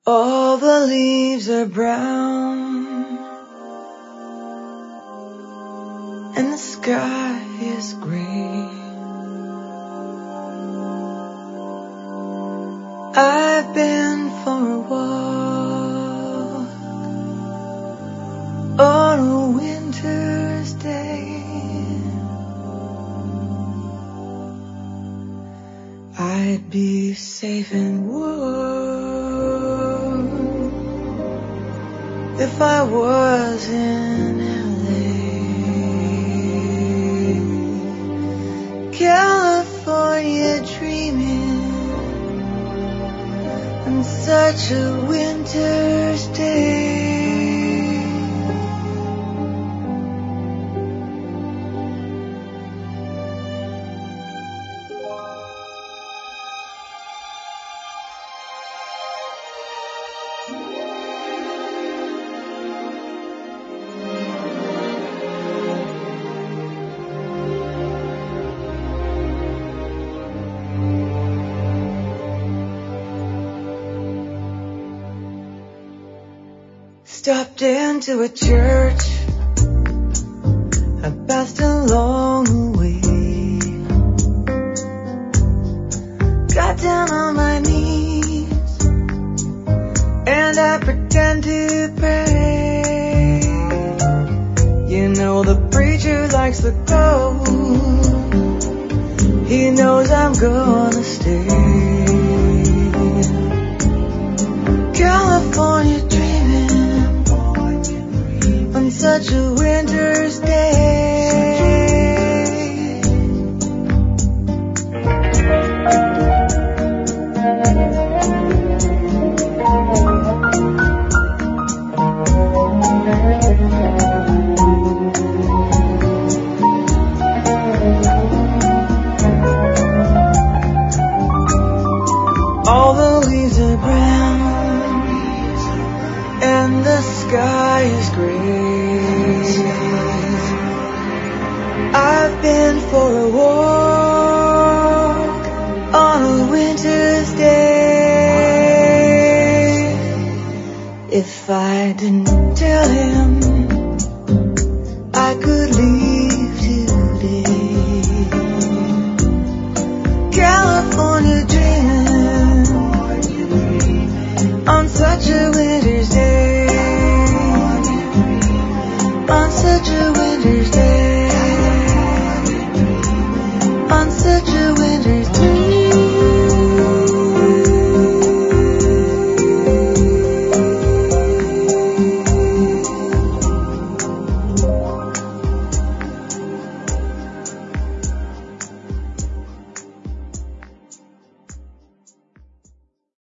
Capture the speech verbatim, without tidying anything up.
All the leaves are brown and the sky is gray. I've been for a walk on a winter's day. I'd be safe and warm if I was in L A, California, dreaming on such a winter's day. Stopped into a church, I passed along the way, got down on my knees, and I pretend to pray. You know the preacher likes the cold, he knows I'm gonna stay. California dreaming on such a winter's day. All the leaves are brown and the sky is gray. I've been for a walk on a winter's day. If I didn't tell him I could leave today, California dreaming on such a winter's day, on such a winter's day, on such a winter's day.